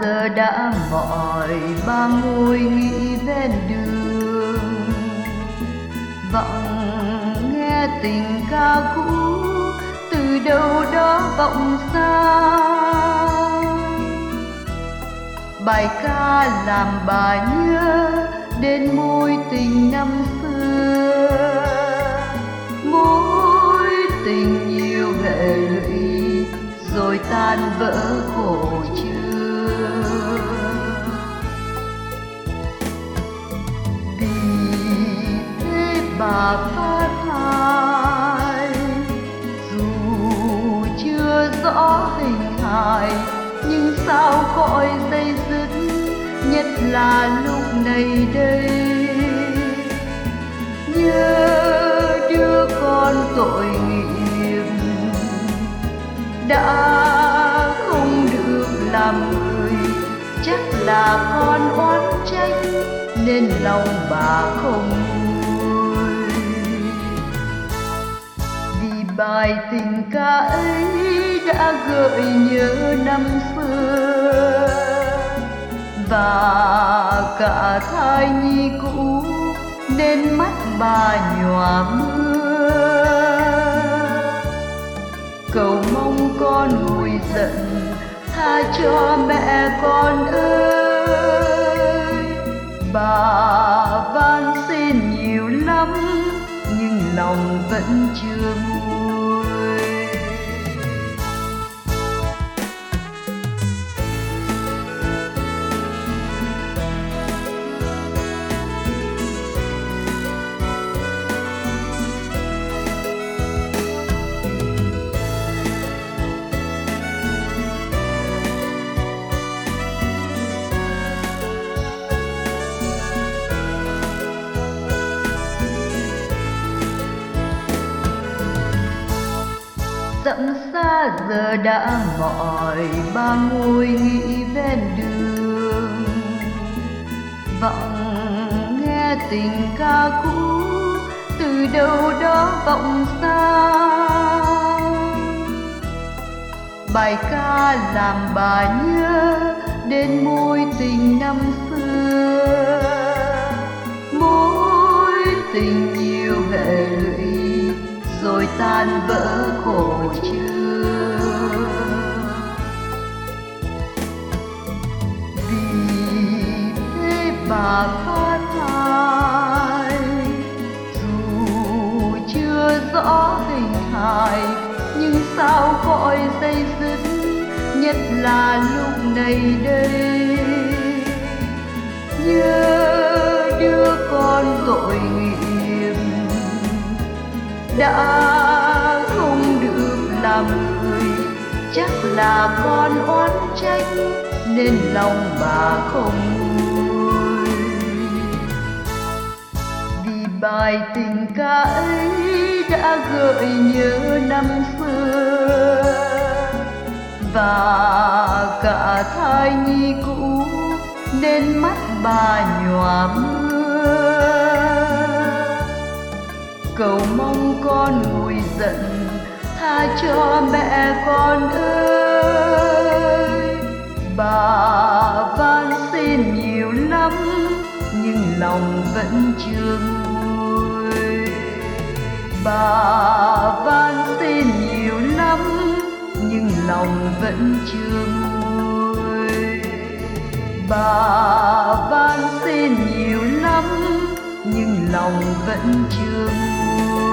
giờ đã mỏi, ba ngồi nghỉ ven đường, vọng nghe tình ca cũ từ đâu đó vọng xa. Bài ca làm bà nhớ đến mối tình năm xưa, mối tình nhiều hệ lụy rồi tan vỡ khổ chưa. Vì thế bà phát thai dù chưa rõ hình hài, nhưng sao cõi dây dứt, nhất là lúc này đây. Nhớ đứa con tội nghiệp đã không được làm người, chắc là con oán trách nên lòng bà không nguôi. Vì bài tình ca ấy đã gợi nhớ năm xưa, và cả thai nhi cũ nên mắt bà nhòa mưa. Cầu mong con nguôi giận, tha cho mẹ con ơi. Bà van xin nhiều lắm nhưng lòng vẫn chưa nguôi. Dặm xa giờ đã mỏi, ba ngồi nghỉ ven đường, vọng nghe tình ca cũ từ đâu đó vọng xa. Bài ca làm bà nhớ đến mối tình năm xưa, mối tình nhiều hệ lụy rồi tan vỡ khổ chưa. Vì thế bà phát thai dù chưa rõ hình hài, nhưng sao cõi dây dứt, nhất là lúc này đây. Nhớ đứa con tội nghiệp đã không được làm người, chắc là con oán trách nên lòng bà không nguôi. Vì bài tình ca ấy đã gợi nhớ năm xưa, và cả thai nhi cũ nên mắt bà nhòa mưa. Cầu mong con nguôi giận, tha cho mẹ con ơi. Bà van xin nhiều lắm nhưng lòng vẫn chưa nguôi. Bà van xin nhiều lắm nhưng lòng vẫn chưa nguôi. Bà van xin nhiều lắm nhưng lòng vẫn chưa nguôi.